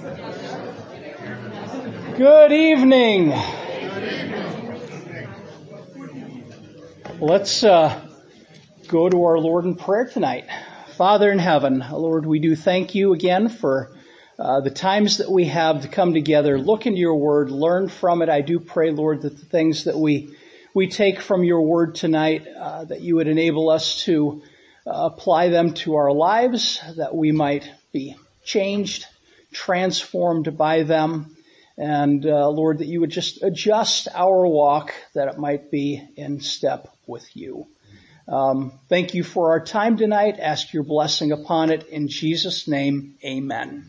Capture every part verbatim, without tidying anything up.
Good evening. Let's uh, go to our Lord in prayer tonight. Father in heaven, Lord, we do thank you again for uh, the times that we have to come together, look into your word, learn from it. I do pray, Lord, that the things that we we take from your word tonight, uh, that you would enable us to uh, apply them to our lives, that we might be changed, transformed by them. And, uh, Lord, that you would just adjust our walk, that it might be in step with you. Um, thank you for our time tonight. Ask your blessing upon it. In Jesus' name, amen.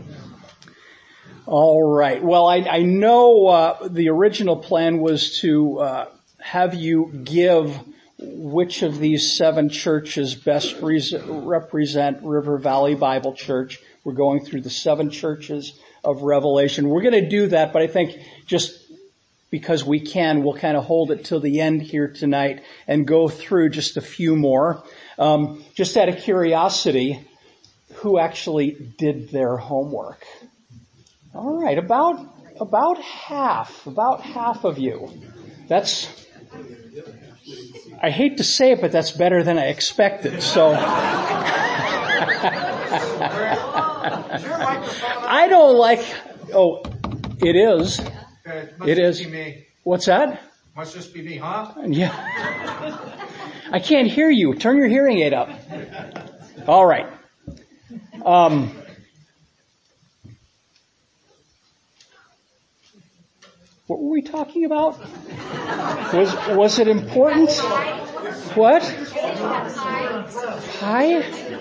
All right. Well, I, I know uh, the original plan was to uh, have you give which of these seven churches best re- represent River Valley Bible Church. We're going through the seven churches of Revelation. We're going to do that, but I think just because we can, we'll kind of hold it till the end here tonight and go through just a few more. Um, just out of curiosity, who actually did their homework? All right, about about half, about half of you. That's, I hate to say it, but that's better than I expected. So. I don't like, oh, it is. Okay, must it just is. Be me. What's that? Must just be me, huh? Yeah. I can't hear you. Turn your hearing aid up. All right. Um, what were we talking about? Was, was it important? What? Pie?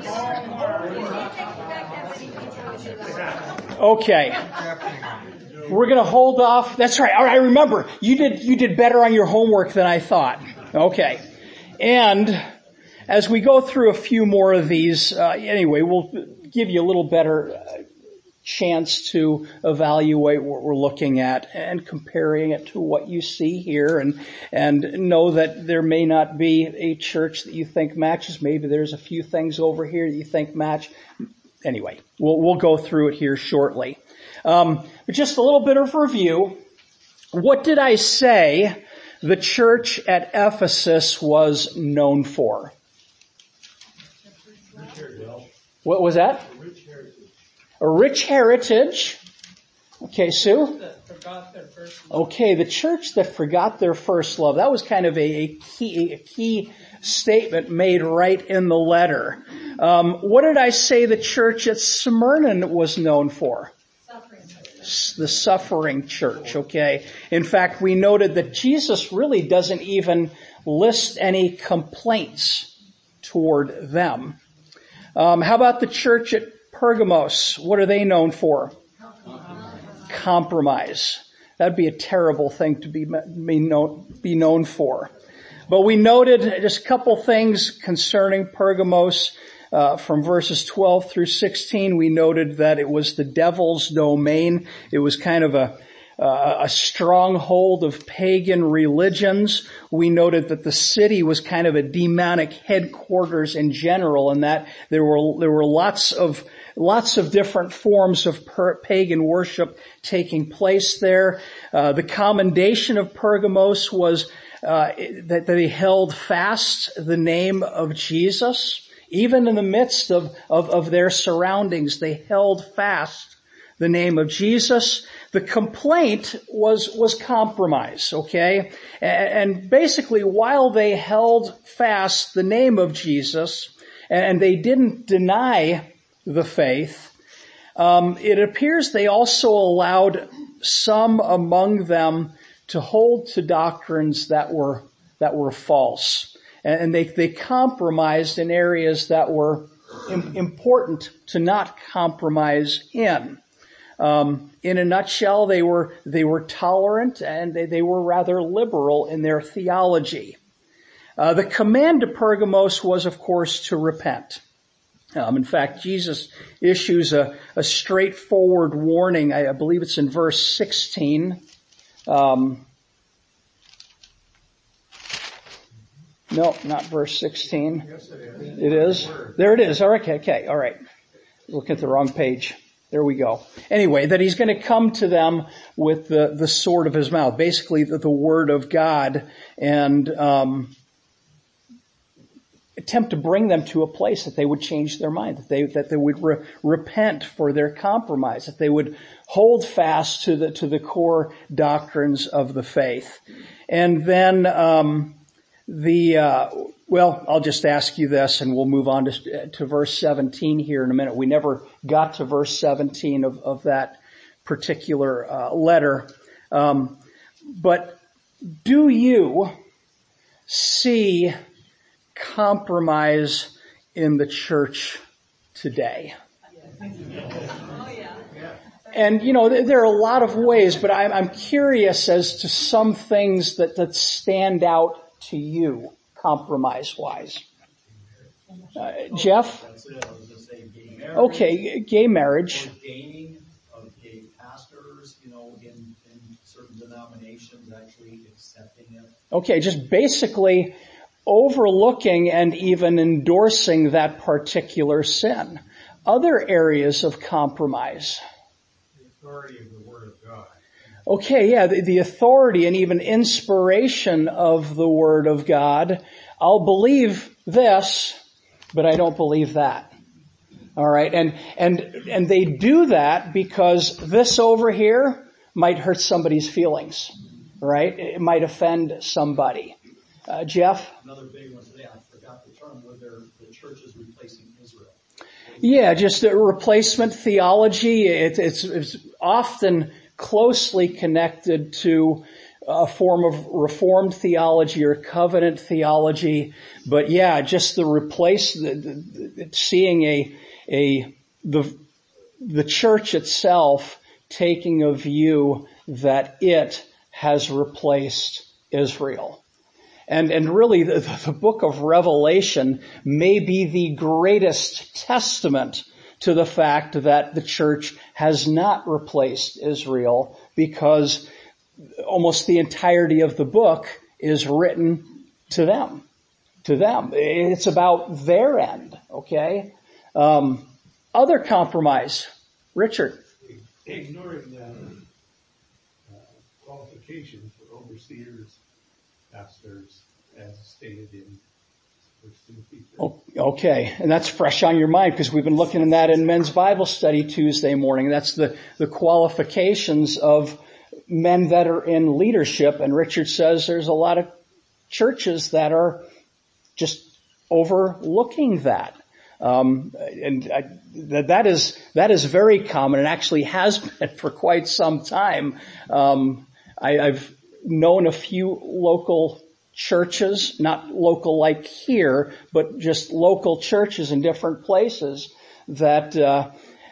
Okay. We're going to hold off. That's right. All right. Remember, you did, you did better on your homework than I thought. Okay. And as we go through a few more of these, uh, anyway, we'll give you a little better uh, chance to evaluate what we're looking at and comparing it to what you see here, and and know that there may not be a church that you think matches. Maybe there's a few things over here that you think match. Anyway, we'll we'll go through it here shortly. Um, but just a little bit of review. What did I say the church at Ephesus was known for? What was that? A rich heritage. Okay, Sue? Okay, the church that forgot their first love. That was kind of a, a key, a key statement made right in the letter. Um, what did I say the church at Smyrna was known for? Suffering. The suffering church, okay. In fact, we noted that Jesus really doesn't even list any complaints toward them. Um, how about the church at Pergamos? What are they known for? Compromise. Compromise. That'd be a terrible thing to be, be, known, be known for. But we noted just a couple things concerning Pergamos. Uh, from verses twelve through sixteen, we noted that it was the devil's domain. It was kind of a Uh, a stronghold of pagan religions. We noted that the city was kind of a demonic headquarters in general, and that there were there were lots of lots of different forms of per- pagan worship taking place there. Uh, the commendation of Pergamos was uh, that they held fast the name of Jesus, even in the midst of of, of their surroundings. They held fast the name of Jesus. The complaint was, was compromise, okay? And basically, while they held fast the name of Jesus, and they didn't deny the faith, um, it appears they also allowed some among them to hold to doctrines that were, that were false. And they, they compromised in areas that were important to not compromise in. Um, in a nutshell, they were, they were tolerant and they, they were rather liberal in their theology. Uh, the command to Pergamos was, of course, to repent. Um, in fact, Jesus issues a, a straightforward warning. I, I believe it's in verse sixteen. Um, no, not verse sixteen. Yes, it is. It is? There it is. All right, okay, okay, all right. Look at the wrong page. There we go. Anyway, that he's going to come to them with the, the sword of his mouth, basically the, the word of God, and um, attempt to bring them to a place that they would change their mind, that they that they would re- repent for their compromise, that they would hold fast to the to the core doctrines of the faith. And then um, the uh, well, I'll just ask you this, and we'll move on to, to verse seventeen here in a minute. We never got to verse seventeen of, of that particular uh, letter. Um, but do you see compromise in the church today? And, you know, there are a lot of ways, but I'm, I'm curious as to some things that, that stand out to you, compromise-wise. Uh, Jeff? That's it. I was going to say gay marriage. Okay, gay marriage. Ordaining of gay pastors, you know, in, in certain denominations, actually accepting it. Okay, just basically overlooking and even endorsing that particular sin. Other areas of compromise. The authority of the Word of God. Okay, yeah, the, the authority and even inspiration of the Word of God. I'll believe this, but I don't believe that. All right, and and and they do that because this over here might hurt somebody's feelings, right? It might offend somebody. Uh, Jeff? Another big one today, I forgot the term, where the church is replacing Israel. Yeah, just a replacement theology. It, it's, it's often closely connected to a form of Reformed theology or covenant theology. But yeah, just the replace, the, the, seeing a, a, the, the church itself taking a view that it has replaced Israel. And, and really the, the book of Revelation may be the greatest testament to the fact that the church has not replaced Israel, because almost the entirety of the book is written to them, to them. It's about their end, okay? Um, other compromise. Richard. Ignoring the uh, qualifications for overseers, pastors, as stated in First Timothy. Oh, okay, and that's fresh on your mind because we've been looking at that in men's Bible study Tuesday morning. That's the, the qualifications of men that are in leadership, and Richard says there's a lot of churches that are just overlooking that. Um, and I, that, that is that is very common, and actually has been for quite some time. Um, I, I've known a few local churches, not local like here, but just local churches in different places that, uh,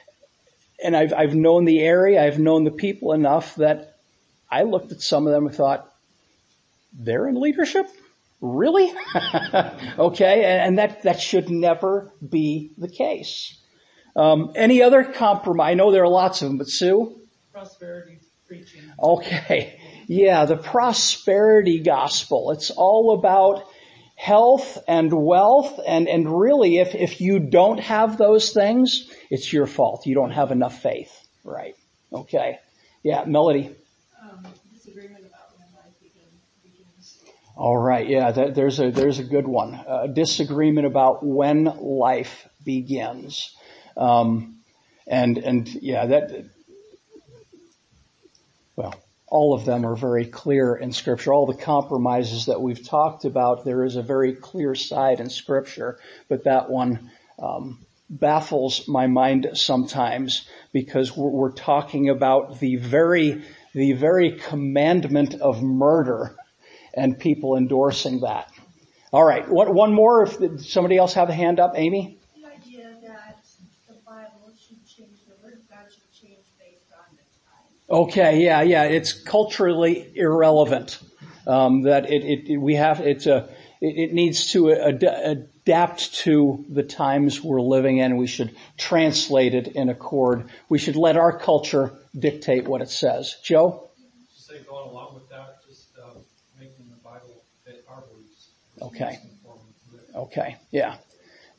and I've, I've known the area, I've known the people enough that I looked at some of them and thought, they're in leadership? Really? Okay, and, and that, that should never be the case. Um, any other compromise? I know there are lots of them, but Sue? Prosperity preaching. Okay. Yeah, the prosperity gospel. It's all about health and wealth, and, and really if, if you don't have those things, it's your fault. You don't have enough faith. Right. Okay. Yeah, Melody. Um, disagreement about when life begins. All right. Yeah, that, there's a, there's a good one. A disagreement about when life begins. Um, and, and yeah, that, well, all of them are very clear in Scripture. All the compromises that we've talked about, there is a very clear side in Scripture, but that one um, baffles my mind sometimes because we're, we're talking about the very, the very commandment of murder and people endorsing that. All right, what, one more. If somebody else have a hand up, Amy. The idea that the Bible should change, the Word of God should change based on the time. Okay, yeah, yeah. It's culturally irrelevant. Um, that it, it, it, we have, it's a, it, it needs to ad- adapt to the times we're living in. We should translate it in accord. We should let our culture dictate what it says. Joe? Just say going along with that, just uh, making the Bible fit our beliefs. Okay. Okay, yeah.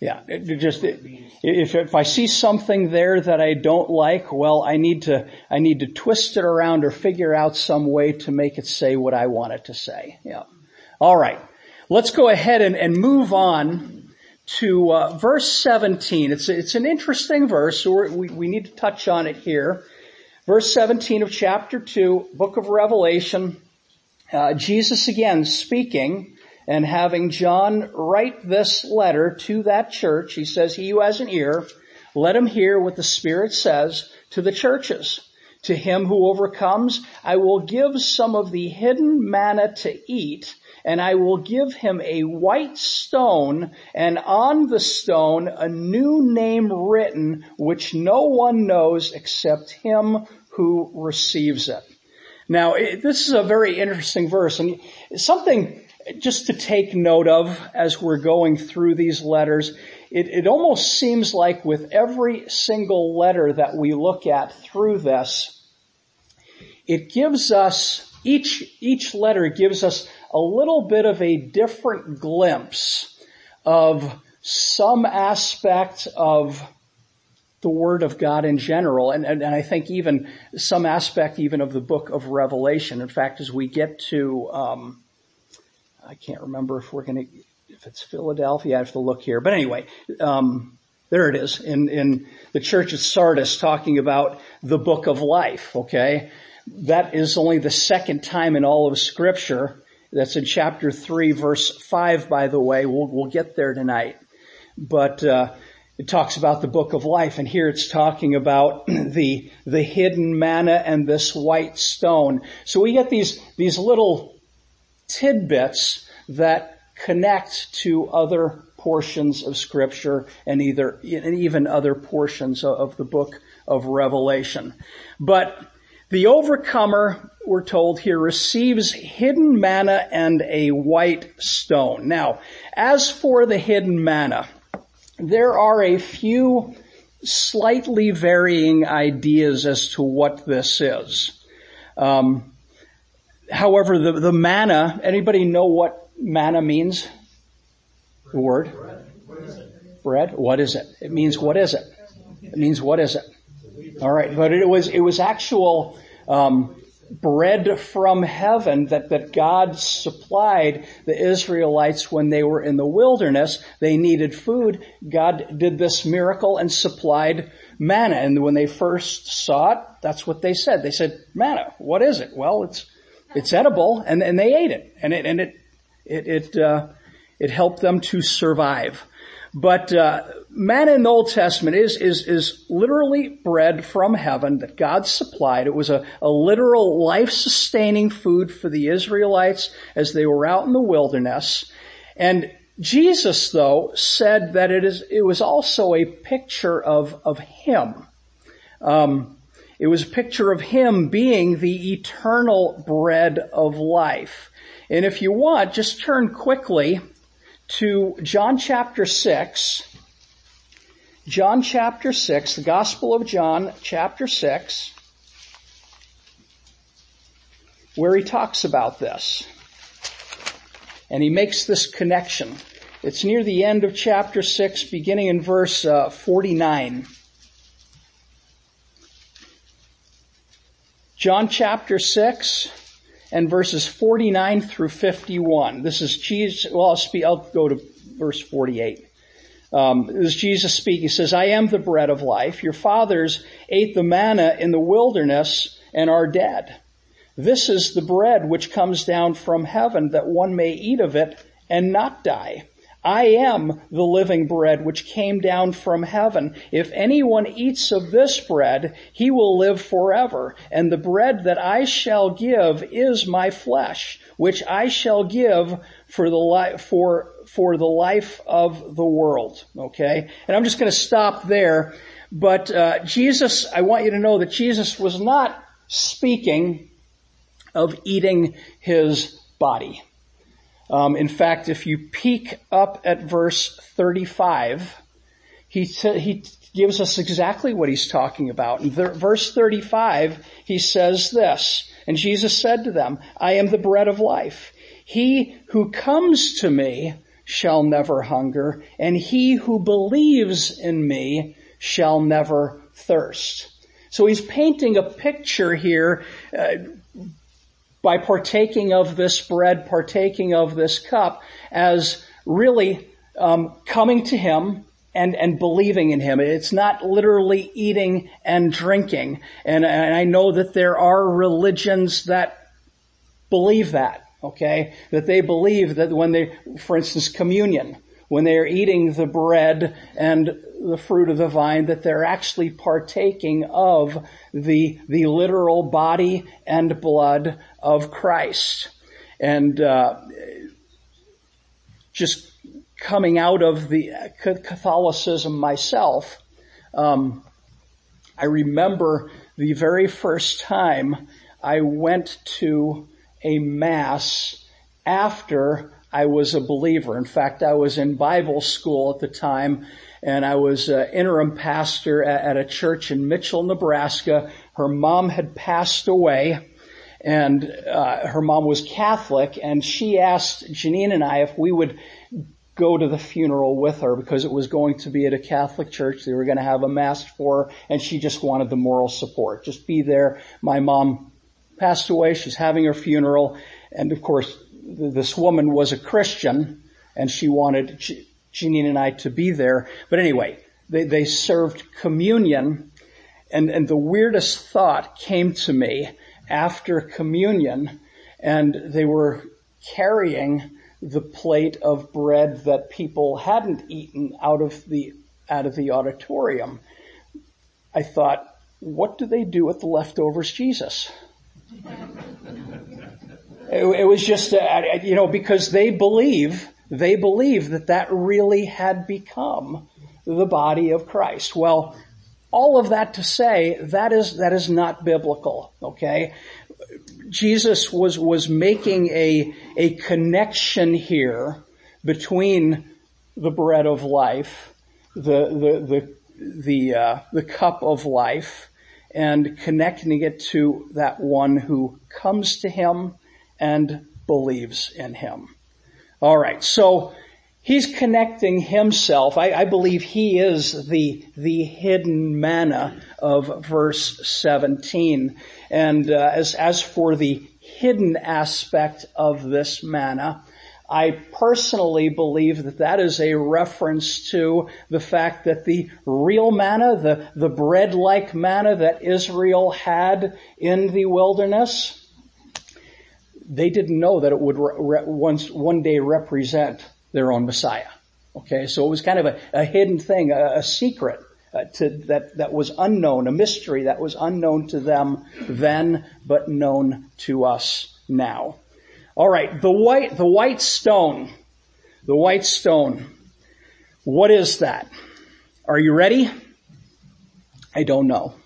Yeah, it just if if I see something there that I don't like, well, I need to I need to twist it around or figure out some way to make it say what I want it to say. Yeah. All right, let's go ahead and, and move on to uh, verse seventeen. It's it's an interesting verse, so we're, we we need to touch on it here. Verse seventeen of chapter two, book of Revelation. Uh, Jesus again speaking. And having John write this letter to that church, he says, he who has an ear, let him hear what the Spirit says to the churches. To him who overcomes, I will give some of the hidden manna to eat, and I will give him a white stone, and on the stone a new name written, which no one knows except him who receives it. Now, it, this is a very interesting verse, and something just to take note of as we're going through these letters. It, it almost seems like with every single letter that we look at through this, it gives us, each, each letter gives us a little bit of a different glimpse of some aspect of the Word of God in general, and, and, and I think even some aspect even of the book of Revelation. In fact, as we get to, um, I can't remember if we're going to, if it's Philadelphia, I have to look here. But anyway, um, there it is in, in the church at Sardis talking about the book of life, okay? That is only the second time in all of Scripture. That's in chapter three, verse five, by the way. We'll, we'll get there tonight. But, uh, it talks about the book of life, and here it's talking about the, the hidden manna and this white stone. So we get these, these little tidbits that connect to other portions of Scripture and either and even other portions of the book of Revelation. But the overcomer, we're told here, receives hidden manna and a white stone. Now, as for the hidden manna, there are a few slightly varying ideas as to what this is. Um, However, the, the manna, anybody know what manna means? The word? Bread. What is it? Bread? What is it? It means what is it? It means what is it? All right, but it was, it was actual, um, bread from heaven that, that God supplied the Israelites when they were in the wilderness. They needed food. God did this miracle and supplied manna. And when they first saw it, that's what they said. They said, manna, what is it? Well, it's, It's edible, and, and they ate it, and it and it it it, uh, it helped them to survive. But uh, manna in the Old Testament is is is literally bread from heaven that God supplied. It was a, a literal life-sustaining food for the Israelites as they were out in the wilderness. And Jesus, though, said that it is it was also a picture of of Him. Um, It was a picture of Him being the eternal bread of life. And if you want, just turn quickly to John chapter six. John chapter six, the Gospel of John chapter six, where he talks about this. And he makes this connection. It's near the end of chapter six, beginning in verse uh, forty-nine. John chapter six and verses forty-nine through fifty-one. This is Jesus, well, I'll, speak, I'll go to verse forty-eight. Um, this is Jesus speaking. He says, I am the bread of life. Your fathers ate the manna in the wilderness and are dead. This is the bread which comes down from heaven, that one may eat of it and not die. I am the living bread which came down from heaven. If anyone eats of this bread, he will live forever. And the bread that I shall give is my flesh, which I shall give for the life, for, for the life of the world. Okay? And I'm just going to stop there. But, uh, Jesus, I want you to know that Jesus was not speaking of eating his body. Um, in fact, if you peek up at verse thirty-five, he t- he gives us exactly what he's talking about. In th- verse thirty-five, he says this, and Jesus said to them, I am the bread of life. He who comes to me shall never hunger, and he who believes in me shall never thirst. So he's painting a picture here uh, by partaking of this bread, partaking of this cup, as really um, coming to him and, and believing in him. It's not literally eating and drinking. And, and I know that there are religions that believe that, okay? That they believe that when they, for instance, communion, when they are eating the bread and the fruit of the vine, that they're actually partaking of the, the literal body and blood of Christ. And, uh, just coming out of the Catholicism myself, um, I remember the very first time I went to a mass after I was a believer. In fact, I was in Bible school at the time, and I was uh, interim pastor at, at a church in Mitchell, Nebraska. Her mom had passed away, and uh, her mom was Catholic, and she asked Janine and I if we would go to the funeral with her because it was going to be at a Catholic church. They were going to have a mass for her, and she just wanted the moral support. Just be there. My mom passed away. She's having her funeral, and of course, this woman was a Christian, and she wanted Janine and I to be there. But anyway, they, they served communion, and, and the weirdest thought came to me after communion, and they were carrying the plate of bread that people hadn't eaten out of the out of the auditorium. I thought, what do they do with the leftovers, Jesus? It, it was just, uh, you know, because they believe, they believe that that really had become the body of Christ. Well, all of that to say, that is, that is not biblical, okay? Jesus was, was making a, a connection here between the bread of life, the, the, the, the, uh, the cup of life, and connecting it to that one who comes to him and believes in him. All right, so he's connecting himself. I, I believe he is the the hidden manna of verse seventeen. And uh, as as for the hidden aspect of this manna, I personally believe that that is a reference to the fact that the real manna, the, the bread-like manna that Israel had in the wilderness, they didn't know that it would re- re- once, one day represent their own Messiah. Okay, so it was kind of a, a hidden thing, a, a secret uh, to, that, that was unknown, a mystery that was unknown to them then, but known to us now. All right, the white, the white stone, the white stone. What is that? Are you ready? I don't know.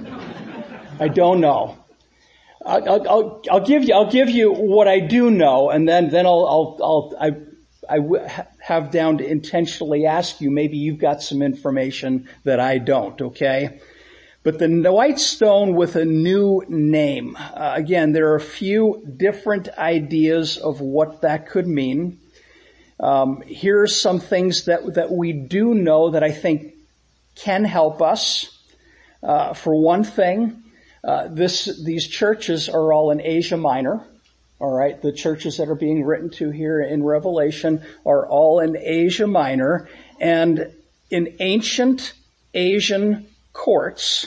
I don't know. I'll, I'll, I'll give you, I'll give you what I do know, and then, then I'll, I'll, I'll I, I w- have down to intentionally ask you, maybe you've got some information that I don't, okay? But the white stone with a new name. Uh, again, there are a few different ideas of what that could mean. Um, here are some things that, that we do know that I think can help us. Uh, for one thing, Uh, this, these churches are all in Asia Minor. All right. The churches that are being written to here in Revelation are all in Asia Minor. And in ancient Asian courts,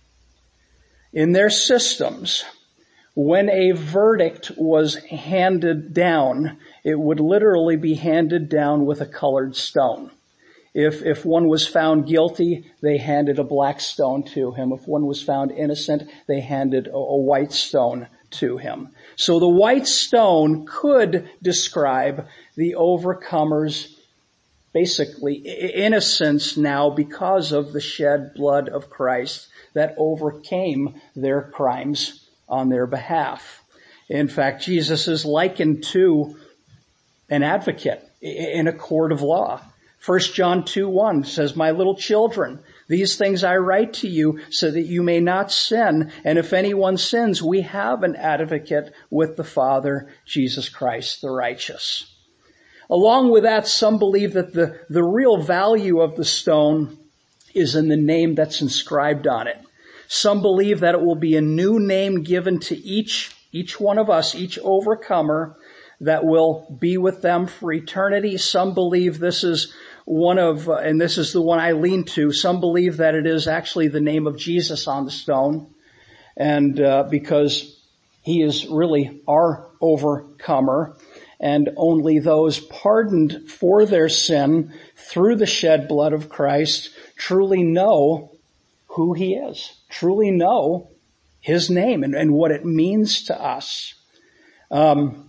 in their systems, when a verdict was handed down, it would literally be handed down with a colored stone. If, if one was found guilty, they handed a black stone to him. If one was found innocent, they handed a, a white stone to him. So the white stone could describe the overcomers' basically innocence now because of the shed blood of Christ that overcame their crimes on their behalf. In fact, Jesus is likened to an advocate in a court of law. First John two one says, "My little children, these things I write to you so that you may not sin. And if anyone sins, we have an advocate with the Father, Jesus Christ the righteous." Along with that, some believe that the, the real value of the stone is in the name that's inscribed on it. Some believe that it will be a new name given to each, each one of us, each overcomer, that will be with them for eternity. Some believe this is one of, uh, and this is the one I lean to, some believe that it is actually the name of Jesus on the stone. And uh, because he is really our overcomer, and only those pardoned for their sin through the shed blood of Christ truly know who he is, truly know his name and, and what it means to us. Um,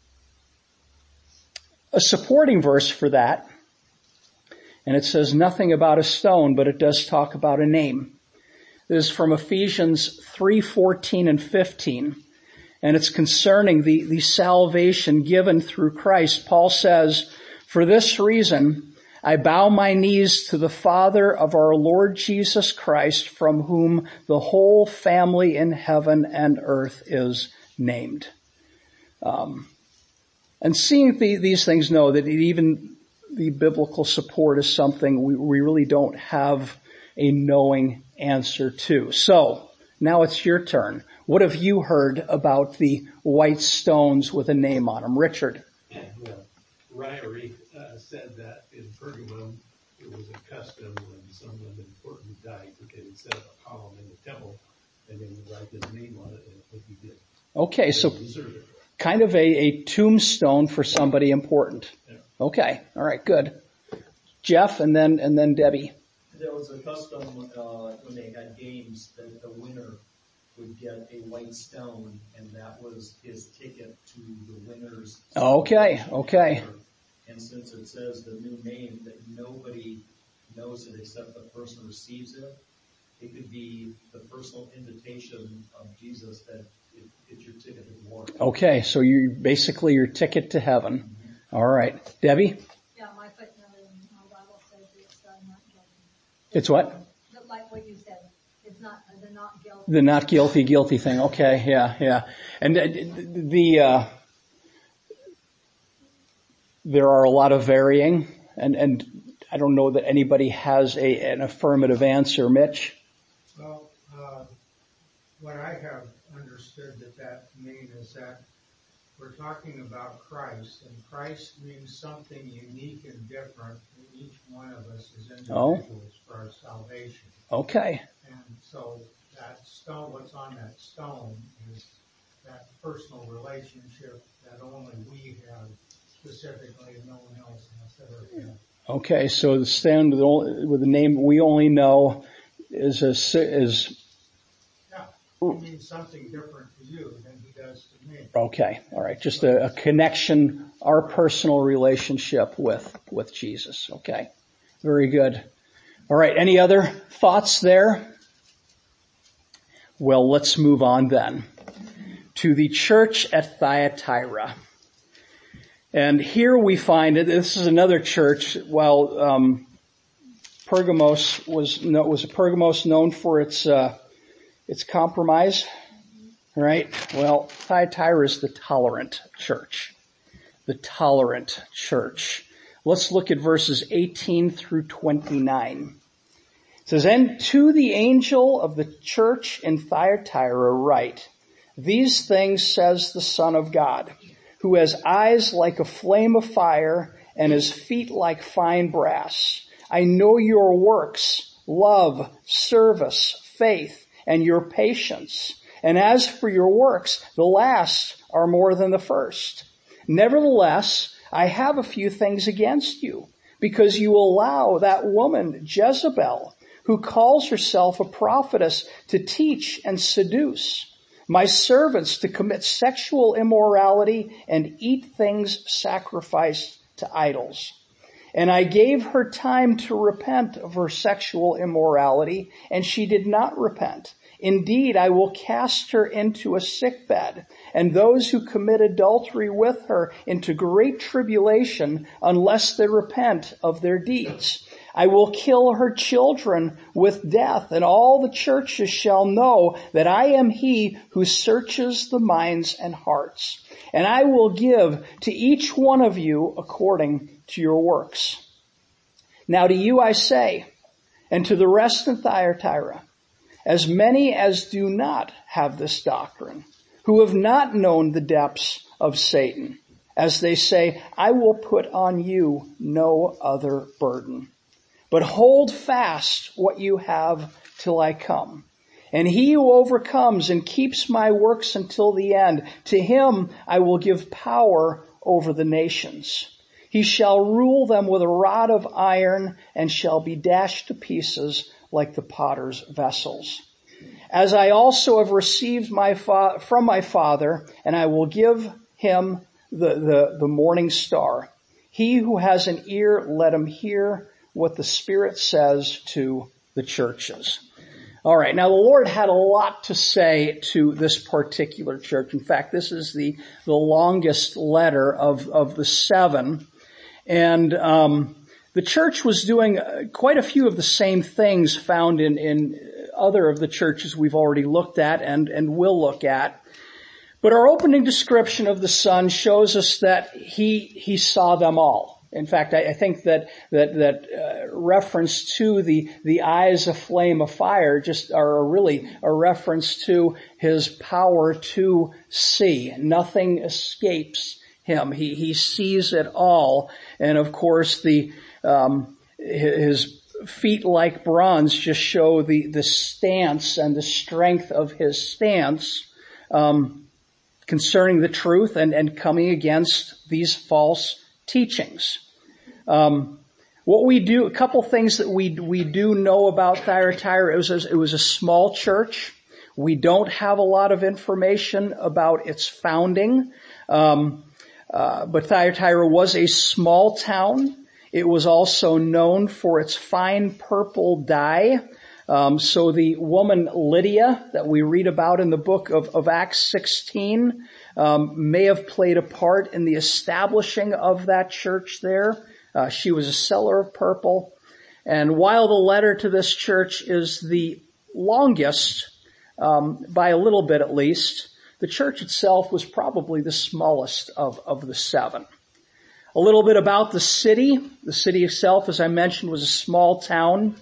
a supporting verse for that, and it says nothing about a stone, but it does talk about a name. This is from Ephesians three fourteen and fifteen. And it's concerning the, the salvation given through Christ. Paul says, "For this reason, I bow my knees to the Father of our Lord Jesus Christ, from whom the whole family in heaven and earth is named." Um, and seeing the, these things, know that even the biblical support is something we, we really don't have a knowing answer to. So, now it's your turn. What have you heard about the white stones with a name on them? Richard. Well, Ryrie uh, said that in Pergamum it was a custom when someone important died that they would set up a column in the temple and then write his name on it and what he did. Okay, so kind of a, a tombstone for somebody important. Yeah. Okay, all right, good. Jeff and then and then Debbie. There was a custom uh, when they had games that the winner would get a white stone, and that was his ticket to the winner's. Okay, okay. And since it says the new name that nobody knows it except the person who receives it, it could be the personal invitation of Jesus that it, it's your ticket to glory. Okay, so you basically your ticket to heaven. Mm-hmm. All right, Debbie. Yeah, my footnote in my Bible says it's uh, not guilty. It's what? But like what you said, it's not, they're not guilty. The not guilty, guilty thing. Okay, yeah, yeah. And the, the uh, there are a lot of varying, and, and I don't know that anybody has a, an affirmative answer. Mitch? Well, uh, what I have understood that that means is that we're talking about Christ, and Christ means something unique and different to each one of us as individuals oh. for our salvation. Okay. And so that stone, what's on that stone is that personal relationship that only we have specifically and no one else has ever had. Okay, so the stand with the, with the name we only know is a, is. Yeah, it means something different to you than he does to me. Okay, all right, just a, a connection, our personal relationship with with Jesus. Okay, very good. All right, any other thoughts there? Well, let's move on then to the church at Thyatira. And here we find it. This is another church. While um, Pergamos was was a Pergamos known for its uh, its compromise, right? Well, Thyatira is the tolerant church. The tolerant church. Let's look at verses eighteen through twenty-nine. It says, "And to the angel of the church in Thyatira write, these things says the Son of God, who has eyes like a flame of fire and his feet like fine brass. I know your works, love, service, faith, and your patience. And as for your works, the last are more than the first. Nevertheless, I have a few things against you, because you allow that woman Jezebel, who calls herself a prophetess, to teach and seduce my servants to commit sexual immorality and eat things sacrificed to idols. And I gave her time to repent of her sexual immorality, and she did not repent. Indeed, I will cast her into a sickbed, and those who commit adultery with her into great tribulation, unless they repent of their deeds. I will kill her children with death, and all the churches shall know that I am he who searches the minds and hearts. And I will give to each one of you according to your works. Now to you I say, and to the rest in Thyatira, as many as do not have this doctrine, who have not known the depths of Satan, as they say, I will put on you no other burden. But hold fast what you have till I come. And he who overcomes and keeps my works until the end, to him I will give power over the nations. He shall rule them with a rod of iron and shall be dashed to pieces like the potter's vessels. As I also have received my fa- from my Father, and I will give him the, the, the morning star. He who has an ear, let him hear what the Spirit says to the churches. All right. Now the Lord had a lot to say to this particular church. In fact, this is the, the longest letter of, of the seven. And, um, the church was doing quite a few of the same things found in, in other of the churches we've already looked at and, and will look at. But our opening description of the Son shows us that he, he saw them all. In fact, I, I think that, that, that, uh, reference to the, the eyes of flame of fire just are really a reference to his power to see. Nothing escapes him. He, he sees it all. And of course the, um, his feet like bronze just show the, the stance and the strength of his stance, um, concerning the truth and, and coming against these false teachings. Um, what we do, a couple things that we, we do know about Thyatira, it was a, it was a small church. We don't have a lot of information about its founding. Um, uh, but Thyatira was a small town. It was also known for its fine purple dye. Um, so the woman Lydia that we read about in the book of, of Acts sixteen, um, may have played a part in the establishing of that church there. Uh, she was a seller of purple. And while the letter to this church is the longest, um, by a little bit at least, the church itself was probably the smallest of, of the seven. A little bit about the city. The city itself, as I mentioned, was a small town,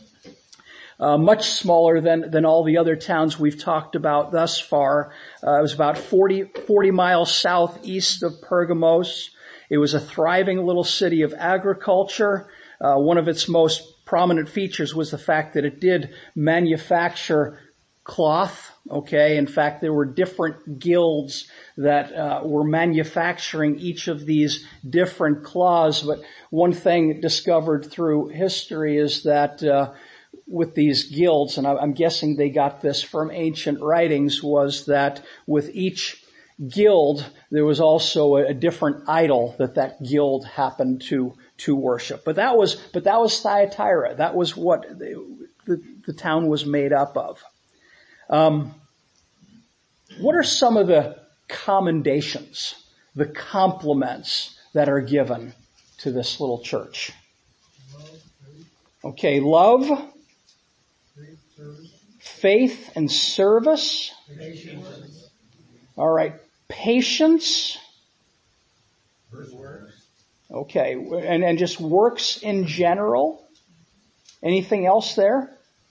uh, much smaller than, than all the other towns we've talked about thus far. Uh, it was about forty, forty miles southeast of Pergamos. It was a thriving little city of agriculture. Uh, one of its most prominent features was the fact that it did manufacture cloth. Okay, in fact, there were different guilds that uh, were manufacturing each of these different cloths. But one thing discovered through history is that uh, with these guilds, and I'm guessing they got this from ancient writings, was that with each guild there was also a, a different idol that that guild happened to to worship. But that was but that was Thyatira. That was what they, the, the town was made up of. Um, what are some of the commendations, the compliments that are given to this little church? Okay, love, faith and service. All right, patience. Okay, and, and just works in general. Anything else there?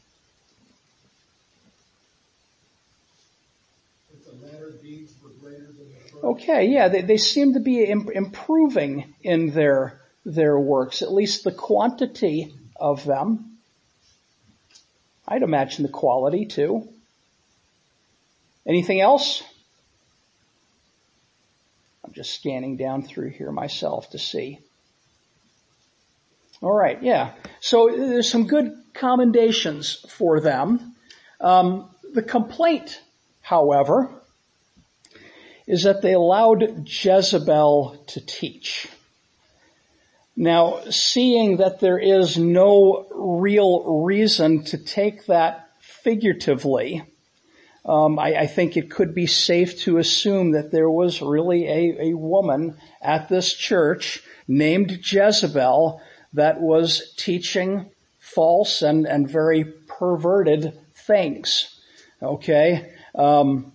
Okay, yeah, they, they seem to be im- improving in their their works, at least the quantity of them. I'd imagine the quality too. Anything else? I'm just scanning down through here myself to see. All right, yeah. So there's some good commendations for them. Um, the complaint, however, is that they allowed Jezebel to teach. Now, seeing that there is no real reason to take that figuratively, um, I, I think it could be safe to assume that there was really a, a woman at this church named Jezebel that was teaching false and, and very perverted things. Okay? Um,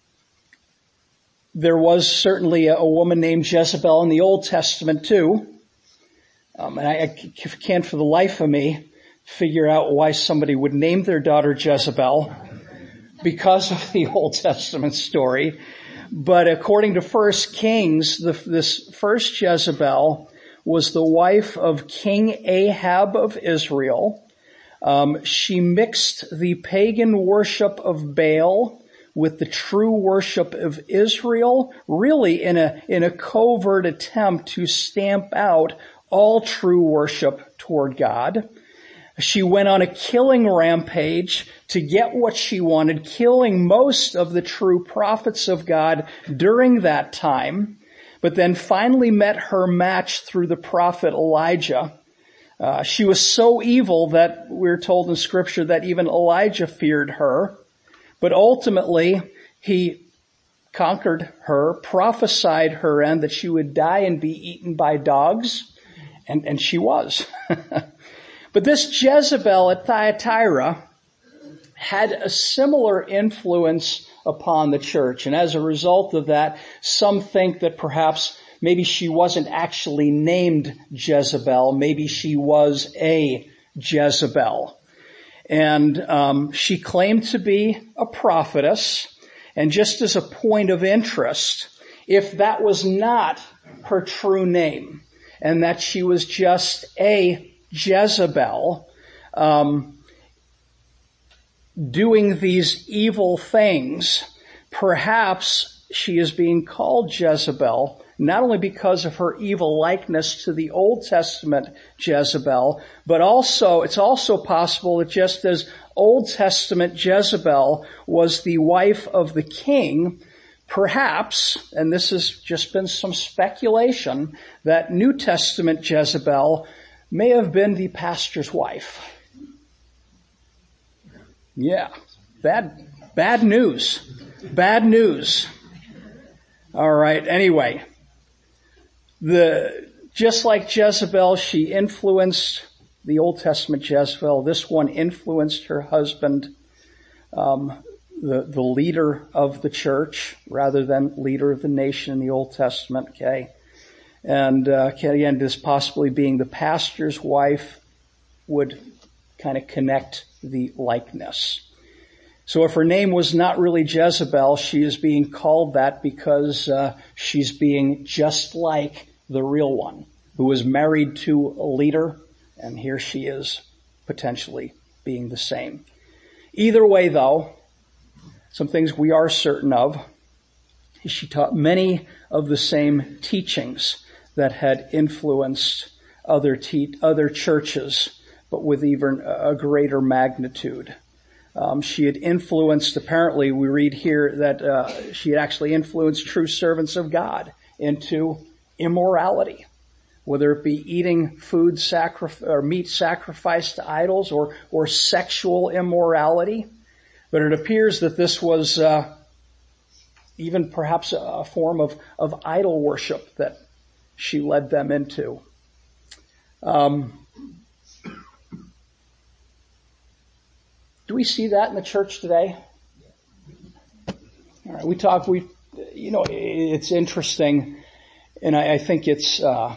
there was certainly a, a woman named Jezebel in the Old Testament too. Um, and I, I can't for the life of me figure out why somebody would name their daughter Jezebel because of the Old Testament story. But according to First Kings, the, this first Jezebel was the wife of King Ahab of Israel. Um, she mixed the pagan worship of Baal with the true worship of Israel, really in a, in a covert attempt to stamp out all true worship toward God. She went on a killing rampage to get what she wanted, killing most of the true prophets of God during that time, but then finally met her match through the prophet Elijah. Uh, she was so evil that we're told in Scripture that even Elijah feared her. But ultimately, he conquered her, prophesied her end that she would die and be eaten by dogs, and, and she was. But this Jezebel at Thyatira had a similar influence upon the church. And as a result of that, some think that perhaps maybe she wasn't actually named Jezebel. Maybe she was a Jezebel. And um, she claimed to be a prophetess. And just as a point of interest, if that was not her true name, and that she was just a Jezebel, um, doing these evil things, perhaps she is being called Jezebel, not only because of her evil likeness to the Old Testament Jezebel, but also, it's also possible that just as Old Testament Jezebel was the wife of the king, perhaps, and this has just been some speculation, that New Testament Jezebel may have been the pastor's wife. Yeah, bad, bad news. Bad news. All right, anyway. The, just like Jezebel, she influenced the Old Testament Jezebel. This one influenced her husband, um, the, the leader of the church, rather than leader of the nation in the Old Testament, okay? And, uh, again, this possibly being the pastor's wife would kind of connect the likeness. So if her name was not really Jezebel, she is being called that because, uh, she's being just like the real one, who was married to a leader, and here she is potentially being the same. Either way, though, some things we are certain of, she taught many of the same teachings that had influenced other te- other churches, but with even a greater magnitude. Um, she had influenced, apparently we read here that uh, she had actually influenced true servants of God into immorality, whether it be eating food sacrif- or meat sacrificed to idols or, or sexual immorality. But it appears that this was uh, even perhaps a form of, of idol worship that she led them into. Um, do we see that in the church today? All right, we talk. We, you know, it's interesting, and I, I think it's uh,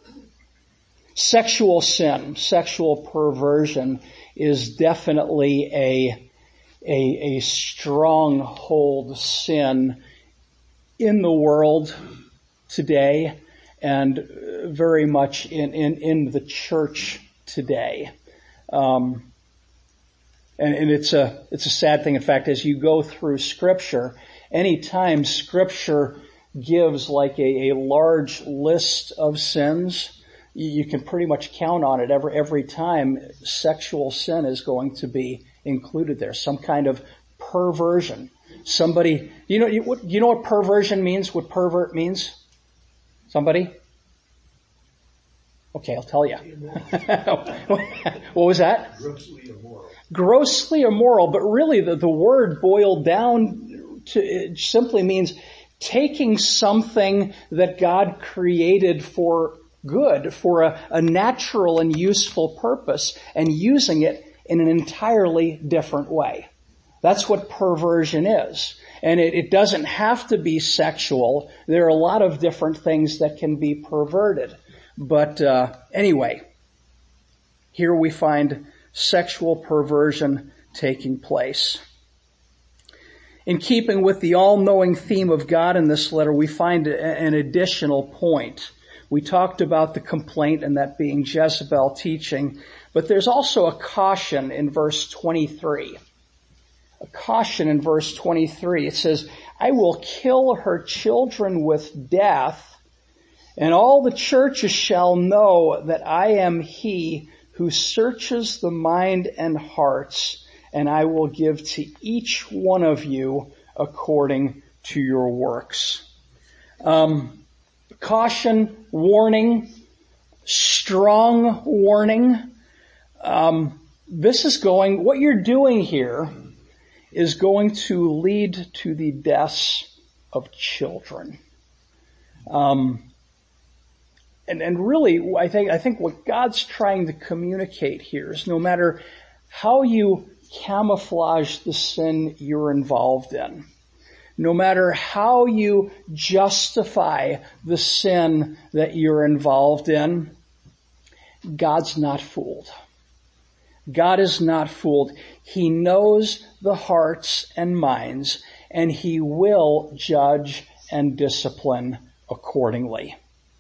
sexual sin, sexual perversion is definitely a a, a stronghold sin in the world today. And very much in, in, in the church today. Um, and, and it's a, it's a sad thing. In fact, as you go through Scripture, anytime Scripture gives like a, a large list of sins, you, you can pretty much count on it. Every, every time sexual sin is going to be included there. Some kind of perversion. Somebody, you know, you, what, you know what perversion means? What pervert means? Somebody? Okay, I'll tell you. What was that? Grossly immoral. Grossly immoral, but really the, the word boiled down to, it simply means taking something that God created for good for a, a natural and useful purpose and using it in an entirely different way. That's what perversion is. And it, it doesn't have to be sexual. There are a lot of different things that can be perverted. But uh, anyway, here we find sexual perversion taking place. In keeping with the all-knowing theme of God in this letter, we find an additional point. We talked about the complaint and that being Jezebel teaching, but there's also a caution in verse twenty-three. A caution in verse twenty-three. It says, I will kill her children with death, and all the churches shall know that I am he who searches the mind and hearts, and I will give to each one of you according to your works. Um, caution, warning, strong warning. Um, this is going, what you're doing here is going to lead to the deaths of children. Um, and, and really, I think, I think what God's trying to communicate here is no matter how you camouflage the sin you're involved in, no matter how you justify the sin that you're involved in, God's not fooled. God is not fooled. He knows the hearts and minds, and He will judge and discipline accordingly.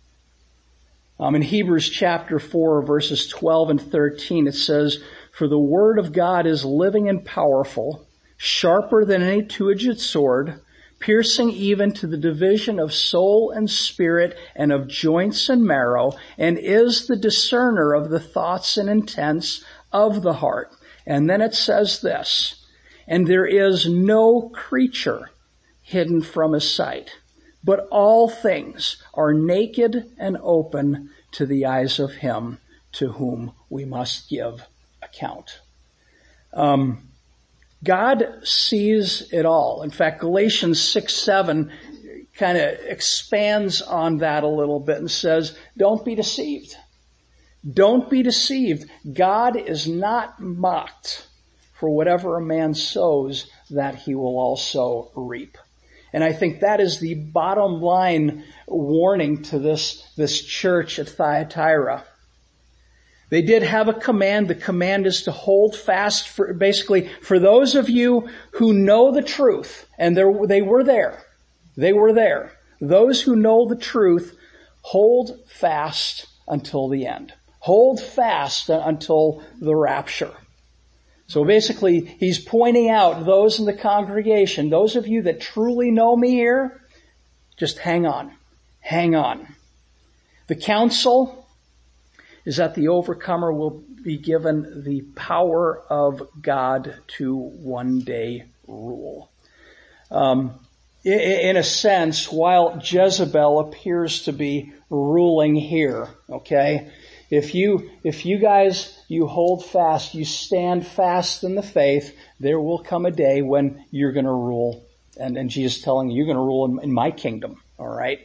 Um, in Hebrews chapter four, verses twelve and thirteen, it says, for the word of God is living and powerful, sharper than any two-edged sword, piercing even to the division of soul and spirit and of joints and marrow, and is the discerner of the thoughts and intents of the heart. And then it says this, and there is no creature hidden from His sight, but all things are naked and open to the eyes of Him to whom we must give account. Um, God sees it all. In fact, Galatians six seven kind of expands on that a little bit and says, don't be deceived. Don't be deceived. God is not mocked. For whatever a man sows, that he will also reap. And I think that is the bottom line warning to this, this church at Thyatira. They did have a command. The command is to hold fast for, basically, for those of you who know the truth, and there, they were there. They were there. Those who know the truth, hold fast until the end. Hold fast until the rapture. So basically, he's pointing out those in the congregation, those of you that truly know me here, just hang on. Hang on. The counsel is that the overcomer will be given the power of God to one day rule. Um, in, in a sense, while Jezebel appears to be ruling here, okay, if you, if you guys, you hold fast, you stand fast in the faith, there will come a day when you're going to rule. And, and Jesus is telling you, you're going to rule in, in my kingdom. All right.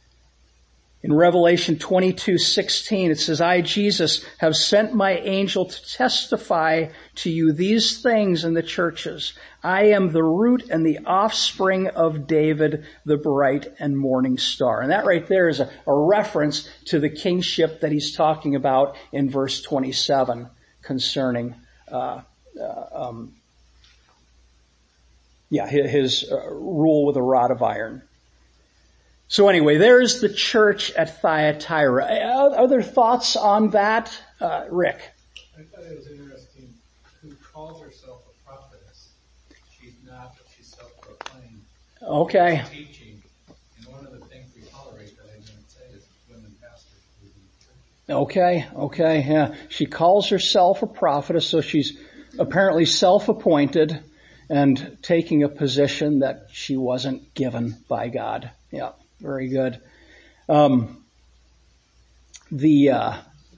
In Revelation twenty-two sixteen, it says, I, Jesus, have sent my angel to testify to you these things in the churches. I am the root and the offspring of David, the bright and morning star. And that right there is a, a reference to the kingship that he's talking about in verse twenty-seven concerning, uh, uh um, yeah, his uh, rule with a rod of iron. So anyway, there's the church at Thyatira. Other thoughts on that, uh, Rick? I thought it was interesting who calls herself a prophetess. She's not, but she's self-proclaimed. Okay. She's teaching. And one of the things we tolerate that I didn't say is women pastors leading the church. Okay, okay, yeah. She calls herself a prophetess, so she's apparently self-appointed and taking a position that she wasn't given by God. Yeah. Very good. Um, the uh,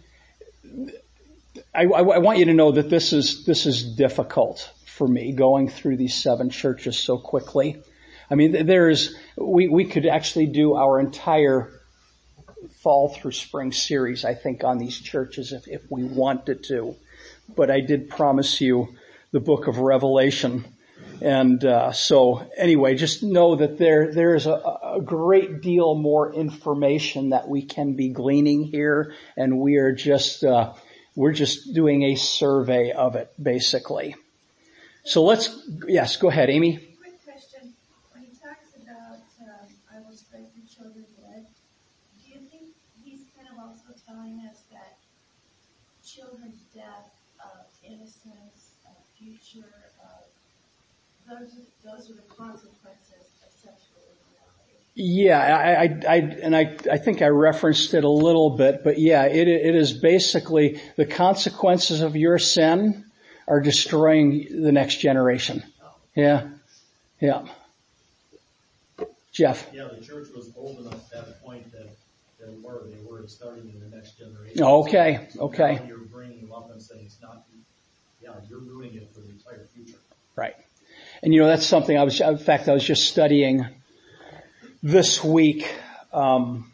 I, I, I want you to know that this is this is difficult for me going through these seven churches so quickly. I mean, there's we we could actually do our entire fall through spring series, I think, on these churches if, if we wanted to. But I did promise you the book of Revelation. And uh, so anyway, just know that there there is a, a great deal more information that we can be gleaning here, and we are just uh, we're just doing a survey of it, basically. So let's yes, go ahead, Amy. Quick question: when he talks about um, "I will strengthen children dead," do you think he's kind of also telling us that children's death of innocence, of future, of Those are, those are the consequences of sexual immorality? Yeah, I, I, I, and I, I think I referenced it a little bit, but yeah, it, it is basically the consequences of your sin are destroying the next generation. Yeah, yeah. Jeff. Yeah, the church was old enough at that point that they were, they were starting in the next generation. Okay, so okay. Now you're bringing them up and saying it's not, yeah, you're ruining it for the entire future. Right. And you know, that's something I was, in fact, I was just studying this week. Um,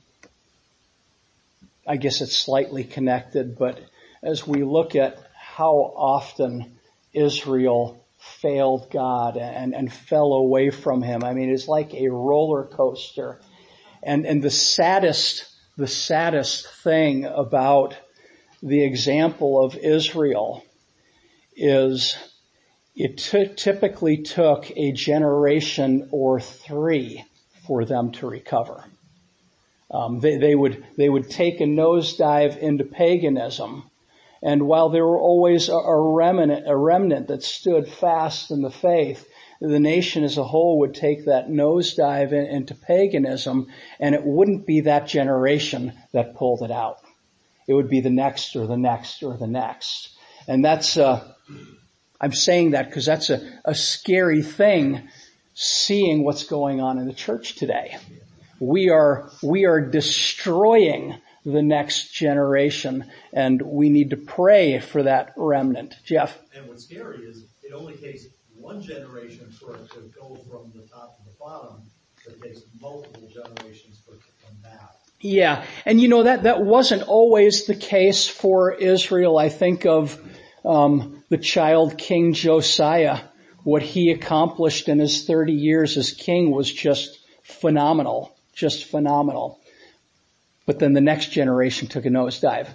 I guess it's slightly connected, but as we look at how often Israel failed God and, and fell away from Him, I mean, it's like a roller coaster. And, and the saddest, the saddest thing about the example of Israel is it t- typically took a generation or three for them to recover. Um, they, they would they would take a nosedive into paganism, and while there were always a, a remnant a remnant that stood fast in the faith, the nation as a whole would take that nosedive in, into paganism, and it wouldn't be that generation that pulled it out. It would be the next or the next or the next, and that's. Uh, I'm saying that because that's a, a scary thing, seeing what's going on in the church today. We are, we are destroying the next generation, and we need to pray for that remnant. Jeff? And what's scary is it only takes one generation for it to go from the top to the bottom. It takes multiple generations for it to come back. Yeah, and you know, that, that wasn't always the case for Israel. I think of Um, the child King Josiah. What he accomplished in his thirty years as king was just phenomenal, just phenomenal. But then the next generation took a nosedive.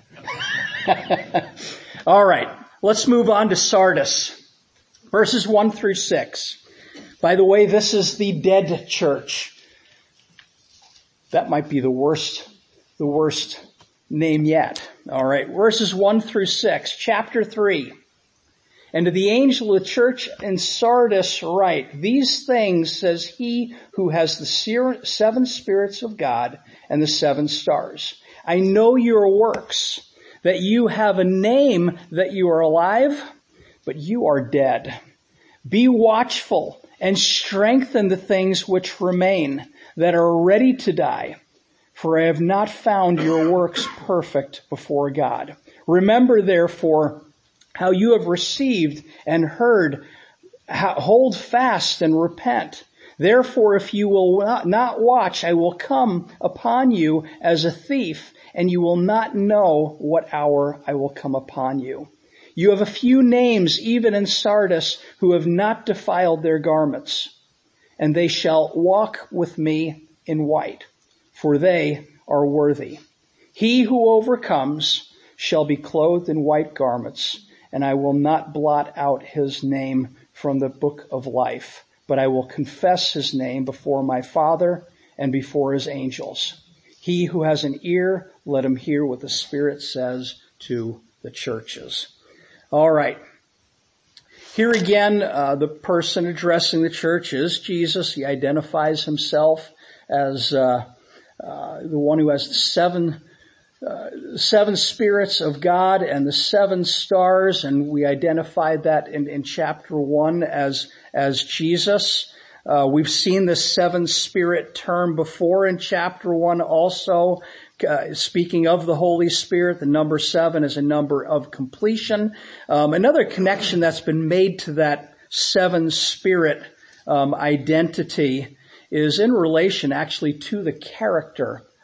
All right, let's move on to Sardis, verses one through six. By the way, this is the dead church. That might be the worst, the worst name yet. All right, verses one through six, chapter three. And to the angel of the church in Sardis write, these things says he who has the seven spirits of God and the seven stars. I know your works, that you have a name, that you are alive, but you are dead. Be watchful and strengthen the things which remain, that are ready to die. For I have not found your works perfect before God. Remember, therefore, how you have received and heard, hold fast and repent. Therefore, if you will not watch, I will come upon you as a thief, and you will not know what hour I will come upon you. You have a few names, even in Sardis, who have not defiled their garments, and they shall walk with me in white, for they are worthy. He who overcomes shall be clothed in white garments, and I will not blot out his name from the book of life, but I will confess his name before my Father and before his angels. He who has an ear, let him hear what the Spirit says to the churches. All right. Here again, uh, the person addressing the church is Jesus. He identifies himself as uh, uh, the one who has the seven uh, seven spirits of God and the seven stars, and we identified that in, in chapter one as as Jesus. Uh, we've seen the seven spirit term before in chapter one also. Uh, speaking of the Holy Spirit, the number seven is a number of completion. Um, another connection that's been made to that seven spirit um, identity is in relation actually to the character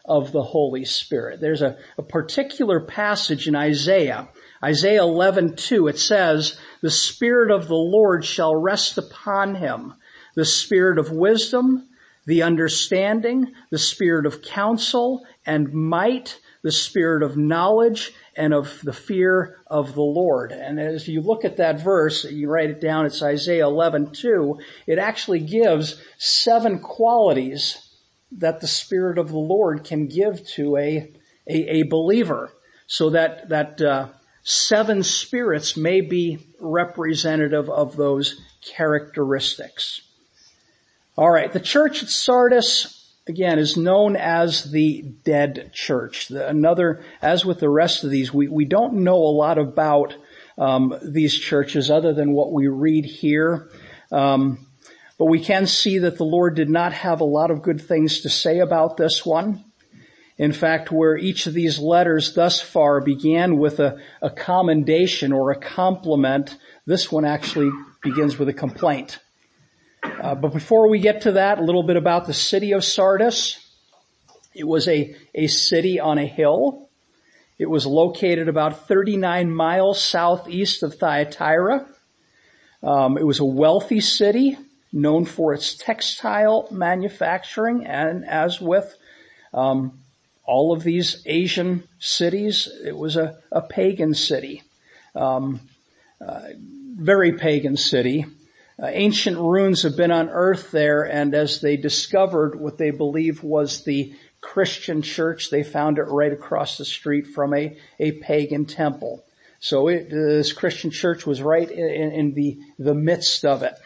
of the Holy Spirit. There's a, a particular passage in Isaiah, Isaiah eleven two. It says, "The Spirit of the Lord shall rest upon him, the Spirit of wisdom, the understanding, the Spirit of counsel and might, the Spirit of knowledge and of the fear of the Lord." And as you look at that verse, you write it down, it's Isaiah eleven two, it actually gives seven qualities that the Spirit of the Lord can give to a, a, a believer. So that, that, uh, seven spirits may be representative of those characteristics. All right, the church at Sardis, again, is known as the dead church. The, another, as with the rest of these, we, we don't know a lot about um, these churches other than what we read here. Um, but we can see that the Lord did not have a lot of good things to say about this one. In fact, where each of these letters thus far began with a, a commendation or a compliment, this one actually begins with a complaint. Uh, but before we get to that, a little bit about the city of Sardis. It was a, a city on a hill. It was located about thirty-nine miles southeast of Thyatira. Um, it was a wealthy city known for its textile manufacturing, and as with um, all of these Asian cities, it was a, a pagan city, um, uh, very pagan city. Uh, ancient ruins have been unearthed there, and as they discovered what they believe was the Christian church, they found it right across the street from a, a pagan temple. So it, this Christian church was right in, in the, the midst of it.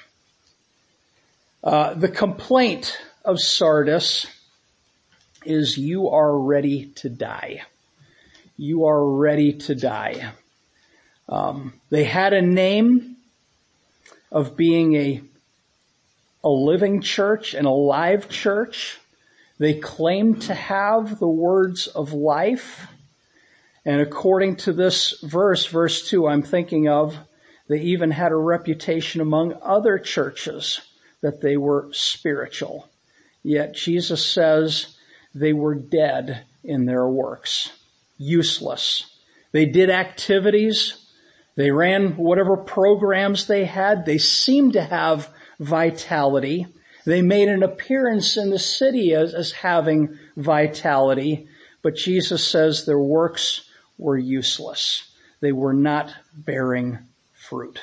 Uh, the complaint of Sardis is, you are ready to die. You are ready to die. Um, they had a name of being a, a living church, an alive church. They claimed to have the words of life. And according to this verse, verse two, I'm thinking of, they even had a reputation among other churches that they were spiritual. Yet Jesus says they were dead in their works, useless. They did activities. They ran whatever programs they had. They seemed to have vitality. They made an appearance in the city as, as having vitality, but Jesus says their works were useless. They were not bearing fruit.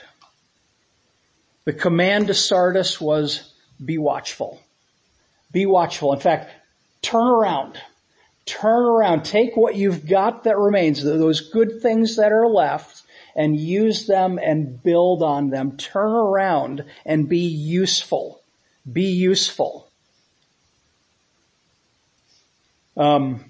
The command to Sardis was, be watchful. Be watchful. In fact, turn around. Turn around. Take what you've got that remains, those good things that are left, and use them and build on them. Turn around and be useful. Be useful. Um,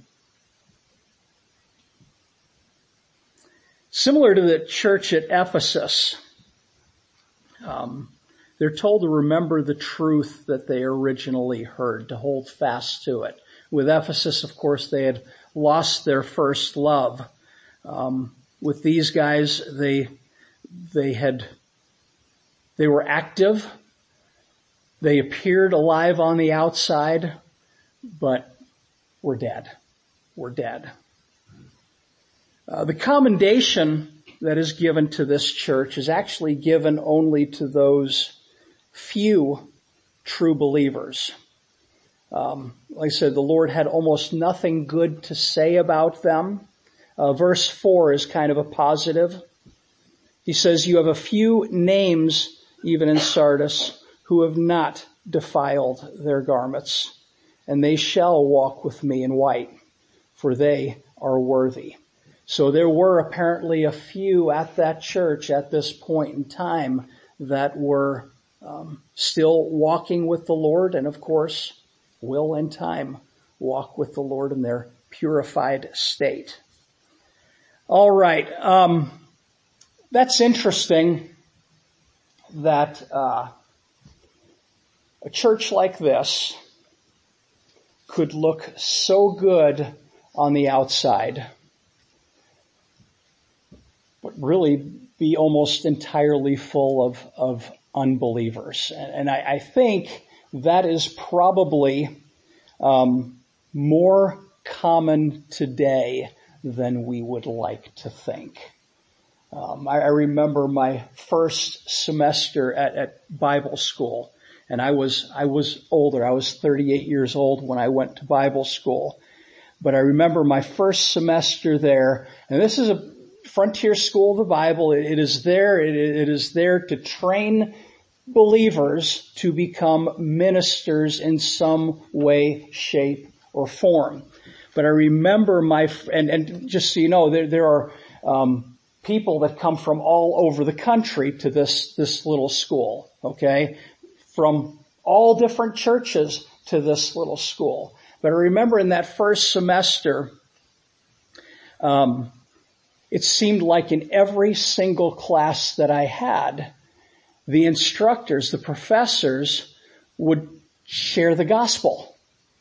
similar to the church at Ephesus, um, they're told to remember the truth that they originally heard, to hold fast to it. With Ephesus, of course, they had lost their first love. Um, with these guys, they they had they were active. They appeared alive on the outside, but were dead. Were dead. Uh, the commendation that is given to this church is actually given only to those few true believers. Um, like I said, the Lord had almost nothing good to say about them. Uh, verse four is kind of a positive. He says, you have a few names, even in Sardis, who have not defiled their garments, and they shall walk with me in white, for they are worthy. So there were apparently a few at that church at this point in time that were um, still walking with the Lord, and of course will in time walk with the Lord in their purified state. All right, um, that's interesting that uh, a church like this could look so good on the outside, but really be almost entirely full of, of unbelievers. And, and I, I think that is probably um, more common today than we would like to think. Um, I, I remember my first semester at, at Bible school, and I was I was older. I was thirty-eight years old when I went to Bible school. But I remember my first semester there, and this is a frontier school of the Bible. It, it is there. It, it is there to train believers to become ministers in some way, shape, or form. But I remember my, and, and just so you know, there, there are um, people that come from all over the country to this, this little school, okay? From all different churches to this little school. But I remember in that first semester, um, it seemed like in every single class that I had, the instructors, the professors, would share the gospel.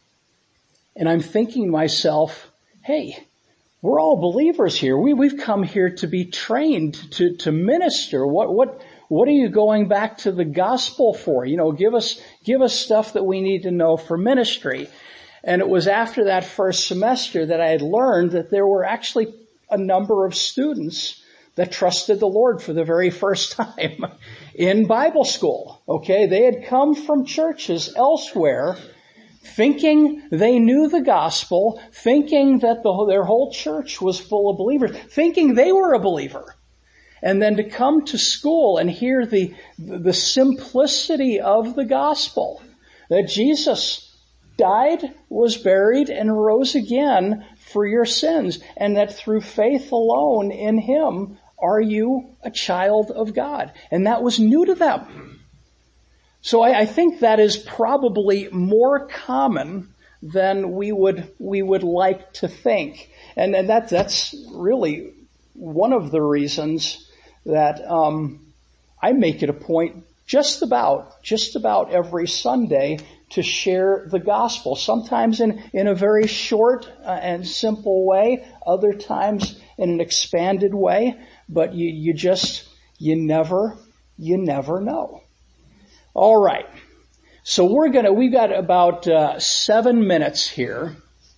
And I'm thinking to myself, hey, we're all believers here. We, we've come here to be trained to, to minister. What, what, what are you going back to the gospel for? You know, give us, give us stuff that we need to know for ministry. And it was after that first semester that I had learned that there were actually a number of students that trusted the Lord for the very first time in Bible school. Okay, they had come from churches elsewhere thinking they knew the gospel, thinking that the, their whole church was full of believers, thinking they were a believer. And then to come to school and hear the, the simplicity of the gospel, that Jesus died, was buried, and rose again for your sins, and that through faith alone in Him are you a child of God. And that was new to them. So I, I think that is probably more common than we would we would like to think, and and that that's really one of the reasons that um, I make it a point just about just about every Sunday to share the gospel, sometimes in, in a very short uh, and simple way, other times in an expanded way, but you, you just, you never, you never know. All right. So we're gonna, we've got about uh, seven minutes here.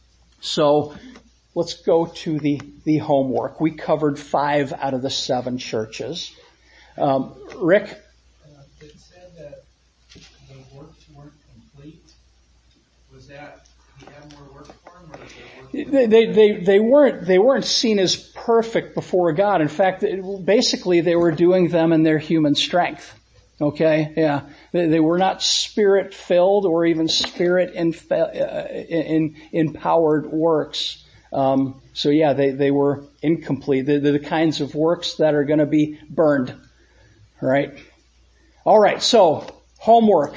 So let's go to the, the homework. We covered five out of the seven churches. Um, Rick? Uh, it said that the works weren't complete. Was that he had more work for him, or was it work? They, they, they, they weren't, they weren't seen as perfect before God. In fact, it, basically they were doing them in their human strength. Okay, yeah. They, they were not spirit-filled or even spirit in, uh, in, empowered works. Um, so yeah, they, they were incomplete. They're the kinds of works that are going to be burned. Right? All right, so homework.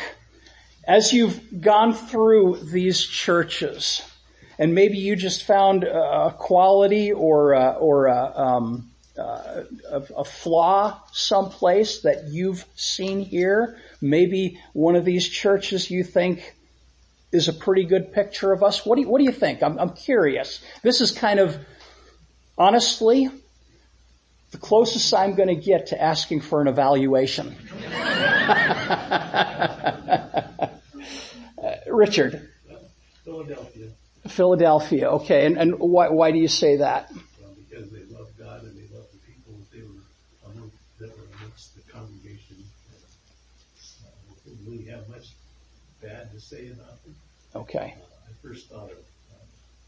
As you've gone through these churches, and maybe you just found a quality or a, or a, um, uh, a, a flaw someplace that you've seen here, maybe one of these churches you think is a pretty good picture of us. What do you, what do you think? I'm, I'm curious. This is kind of, honestly, the closest I'm going to get to asking for an evaluation. uh, Richard. Philadelphia. Philadelphia. Okay. And, and why, why do you say that? Well, because they love God and they love the people that they were amongst, that were amongst the congregation. Uh, they didn't really have much bad to say about them. Okay. Uh, I first thought of um,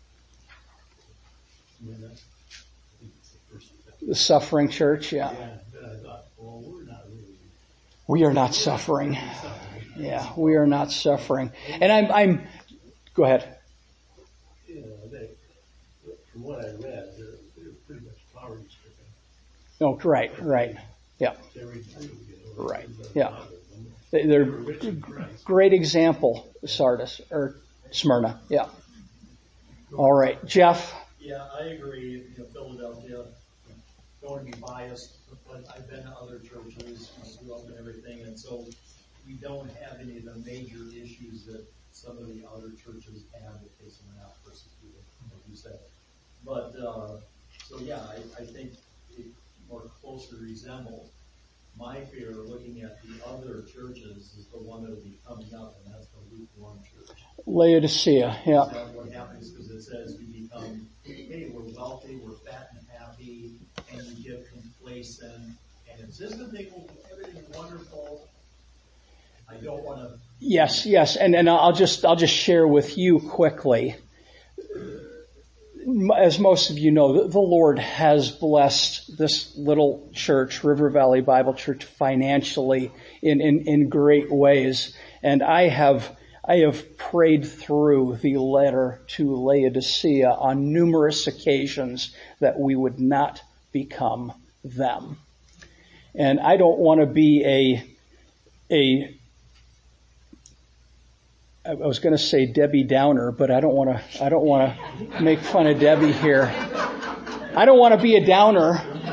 Smyrna. I think it's the first one. The Suffering Church, yeah. Yeah, but I thought, well, we're not really. We are not suffering. Yeah, we are not suffering. And I'm, I'm, go ahead. You know, they, from what I read, they're, they're pretty much poverty stricken. Oh, right, right. Yeah. They're in food, you know. Right, yeah. They, they're great example, Sardis, or Smyrna, yeah. All right, Jeff. Yeah, I agree. You know, Philadelphia, don't want to be biased, but I've been to other churches, I grew up and everything, and so we don't have any of the major issues that some of the other churches have that they were not persecuted, like you said. But, uh, so yeah, I, I think it more closely resembles my fear looking at the other churches is the one that will be coming up, and that's the lukewarm church. Laodicea, yeah. Is that what happens? Because it says you become Is everything, everything wonderful? I don't want to. Yes, yes, and and I'll just I'll just share with you quickly. As most of you know, the, the Lord has blessed this little church, River Valley Bible Church, financially in, in, in great ways. And I have, I have prayed through the letter to Laodicea on numerous occasions that we would not become them. And I don't want to be a, a, I was going to say Debbie Downer, but I don't want to, I don't want to make fun of Debbie here. I don't want to be a downer.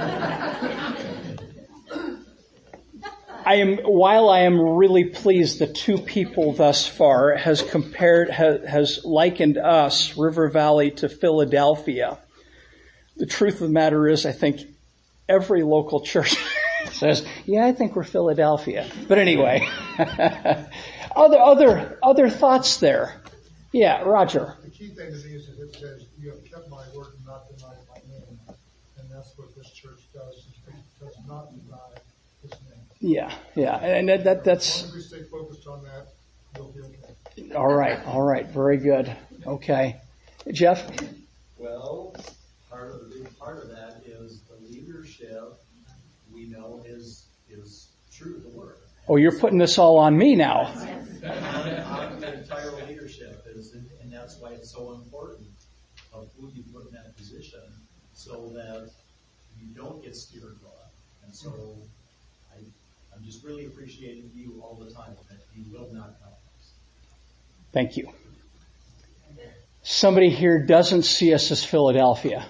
I am, while I am really pleased that two people thus far has compared, has, has likened us, River Valley, to Philadelphia. The truth of the matter is, I think every local church says, yeah, I think we're Philadelphia. But anyway. Other, other, other thoughts there. Yeah, Roger. The key thing to me is that it says, you have kept my word and not denied my name. And that's what this church does. It does not deny his name. Yeah, yeah. And that, that that's. As long as we stay focused on that, we'll be okay. All right, all right. Very good. Okay. Jeff? Well, part of the big part of that is the leadership we know is, is true to the word. Oh, you're putting this all on me now. On the entire leadership is, and that's why it's so important of who you put in that position, so that you don't get steered wrong. And so, I, I'm just really appreciating you all the time that you will not compromise. Thank you. Somebody here doesn't see us as Philadelphia.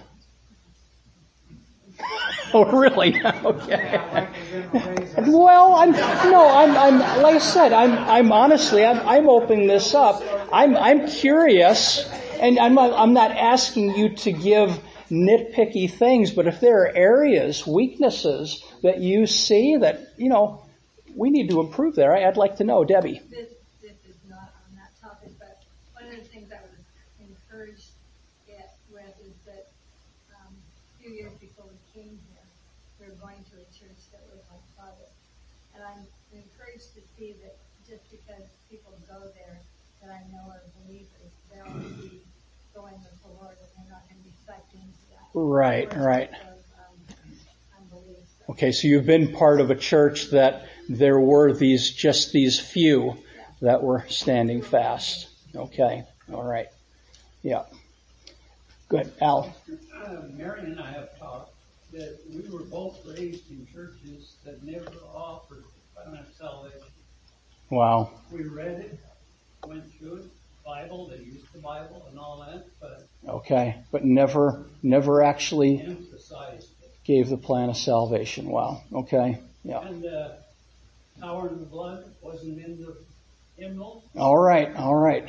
Oh, really? Okay. Well, I'm no, I'm, I'm like I said, I'm, I'm honestly, I'm, I'm opening this up. I'm, I'm curious, and I'm, not, I'm not asking you to give nitpicky things, but if there are areas, weaknesses that you see that you know we need to improve there, I'd like to know, Debbie. This, this is not on that topic, but one of the things I was encouraged with is that um, a few years before we came here, we were going to a church that was like Father. And I'm encouraged to see that just because people go there that I know are believers, they'll be going with the Lord and they're not going to be sucked into that. Right, right. Of, um, unbelief. So Okay, so you've been part of a church that there were these, just these few that were standing fast. Okay, all right. Yeah. Good. Al? Uh, Mary and I have talked that we were both raised in churches that never offered covenant salvation. Wow. We read it, went through it, Bible, they used the Bible and all that, but Okay, but never, never actually emphasized it. gave the plan of salvation. Wow. Okay. Yeah. And uh, power in the blood wasn't in the hymnal. All right. All right.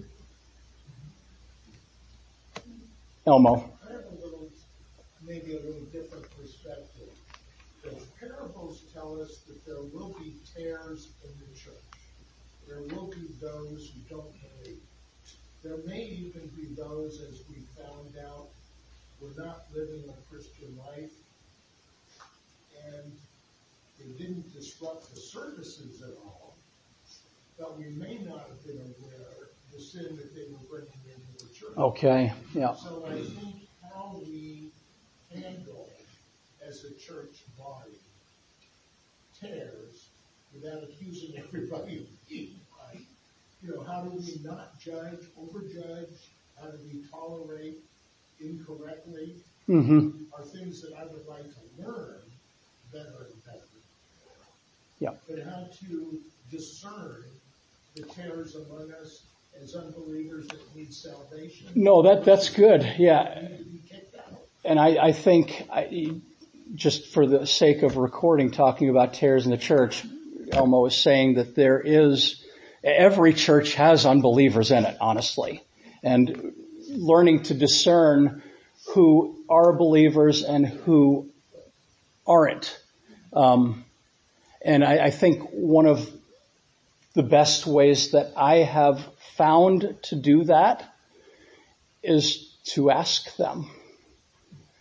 Elmo. I have a little, maybe a little different perspective. The parables tell us that there will be tares in the church. There will be those who don't believe. There may even be those, as we found out, were not living a Christian life, and it didn't disrupt the services at all, but we may not have been aware of the sin that they were bringing into the church. Okay. Yeah. So I think how we handle as a church body tares without accusing everybody of being right. You know, how do we not judge, overjudge? How do we tolerate incorrectly? Mm-hmm. Are things that I would like to learn better and better. Yeah. But how to discern the tares among us as unbelievers that need salvation. No, that that's good. Yeah. Need to be kicked out. And I, I think, I, just for the sake of recording, talking about tares in the church, Elmo is saying that there is, every church has unbelievers in it, honestly. And learning to discern who are believers and who aren't. Um, and I, I think one of the best ways that I have found to do that is to ask them.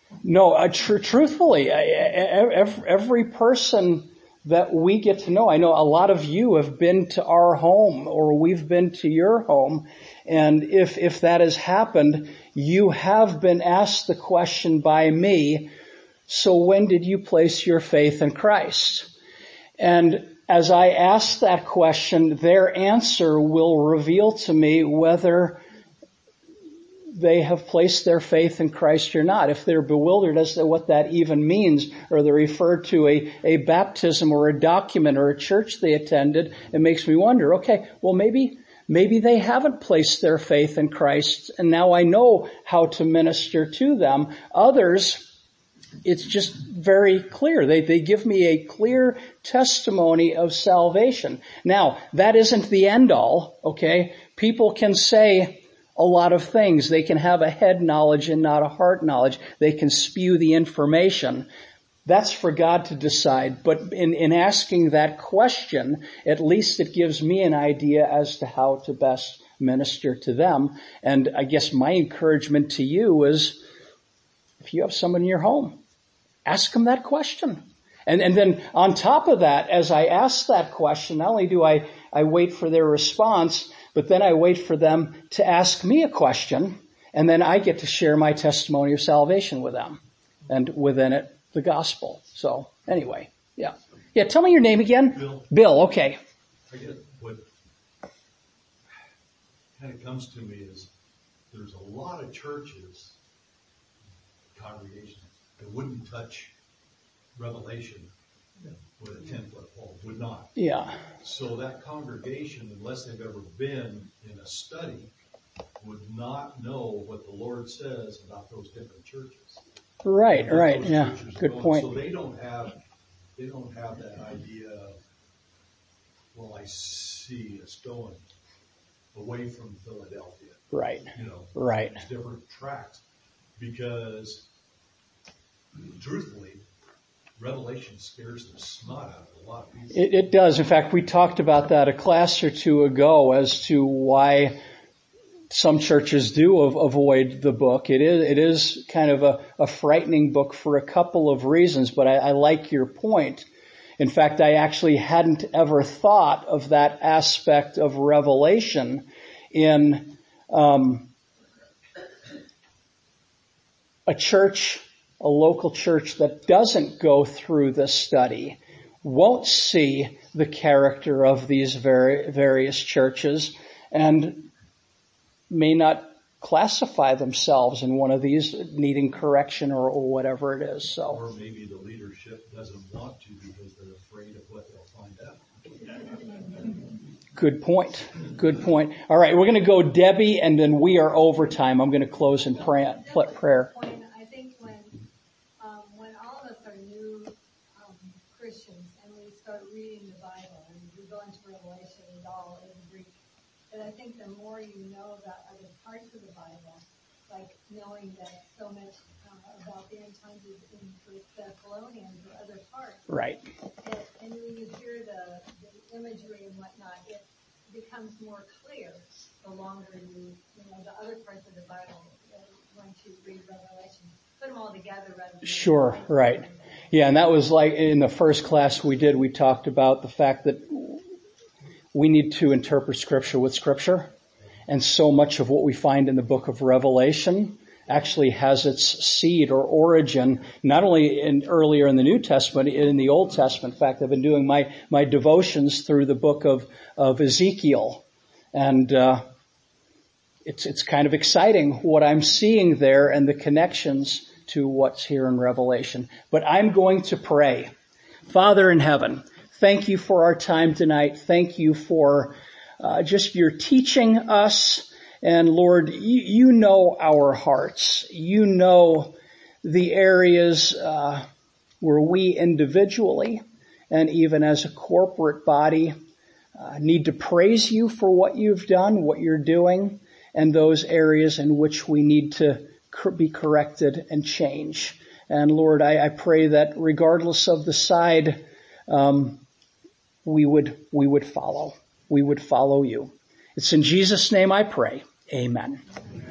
No, uh, tr- truthfully, I, every, every person that we get to know, I know a lot of you have been to our home or we've been to your home. And if, if that has happened, you have been asked the question by me, so when did you place your faith in Christ? And as I ask that question, their answer will reveal to me whether they have placed their faith in Christ or not. If they're bewildered as to what that even means, or they refer to a, a baptism or a document or a church they attended, it makes me wonder, okay, well maybe, maybe they haven't placed their faith in Christ, and now I know how to minister to them. Others, it's just very clear. They, they give me a clear testimony of salvation. Now, that isn't the end all, okay? People can say a lot of things. They can have a head knowledge and not a heart knowledge. They can spew the information. That's for God to decide. But in, in asking that question, at least it gives me an idea as to how to best minister to them. And I guess my encouragement to you is, if you have someone in your home, ask them that question. And, and then on top of that, as I ask that question, not only do I, I wait for their response, but then I wait for them to ask me a question, and then I get to share my testimony of salvation with them, and within it, the gospel. So anyway, yeah. Yeah, tell me your name again. Bill. Bill, okay. I guess what kind of comes to me is there's a lot of churches, congregations, that wouldn't touch Revelation with a ten-foot pole, would not. Yeah. So that congregation, unless they've ever been in a study, would not know what the Lord says about those different churches. Right, And what right, those yeah, churches are good going. point. So they don't have, they don't have that idea of, well, I see us going away from Philadelphia. Right, You know, right. it's different tracks, because truthfully, Revelation scares the snot out of a lot of people. It, it does. In fact, we talked about that a class or two ago as to why some churches do av- avoid the book. It is, it is kind of a, a frightening book for a couple of reasons, but I, I like your point. In fact, I actually hadn't ever thought of that aspect of Revelation in um, a church, a local church that doesn't go through this study, won't see the character of these vari- various churches, and may not classify themselves in one of these needing correction or, or whatever it is. So, or maybe the leadership doesn't want to because they're afraid of what they'll find out. Good point. Good point. All right, we're going to go Debbie, and then we are over time. I'm going to close in prayer. prayer. Point, I think when um, when all of us are new um, Christians and we start reading the Bible and we go into Revelation, it's all in Greek. But I think the more you know about other parts of the Bible, like knowing that so much uh, about the end times is in the Thessalonians or other parts. Right. And, and when you hear the, the imagery and whatnot, it becomes more clear the longer you, you know, the other parts of the Bible, uh, once you read Revelation. Put them all together rather than... Sure, right. Yeah, and that was like in the first class we did, we talked about the fact that we need to interpret Scripture with Scripture. And so much of what we find in the book of Revelation actually has its seed or origin, not only in earlier in the New Testament, in the Old Testament. In fact, I've been doing my, my devotions through the book of, of Ezekiel. And, uh, it's, it's kind of exciting what I'm seeing there and the connections to what's here in Revelation. But I'm going to pray. Father in heaven, thank you for our time tonight. Thank you for uh, just your teaching us. And Lord, you, you know our hearts. You know the areas uh, where we individually and even as a corporate body uh, need to praise you for what you've done, what you're doing, and those areas in which we need to be corrected and change. And Lord, I, I pray that regardless of the side, um, we would we would follow. We would follow you. It's in Jesus' name I pray. Amen.